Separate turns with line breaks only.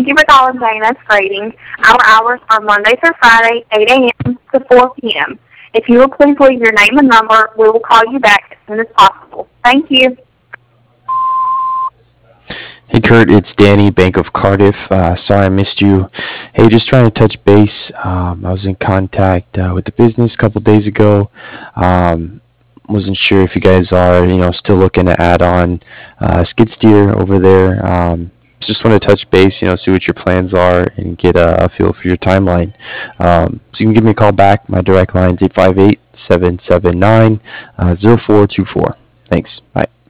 Thank you for calling Dana's Grading. Our hours are Monday through Friday, 8 a.m. to 4 p.m. If you will please leave your name and number, we will call you back as soon as possible. Thank you.
Hey Kurt, it's Danny, Bank of Cardiff. Sorry I missed you. Hey, just trying to touch base. I was in contact with the business a couple days ago. Wasn't sure if you guys are, still looking to add on skid steer over there. Just want to touch base, see what your plans are and get a feel for your timeline. So you can give me a call back. My direct line is 858-779-0424. Thanks. Bye.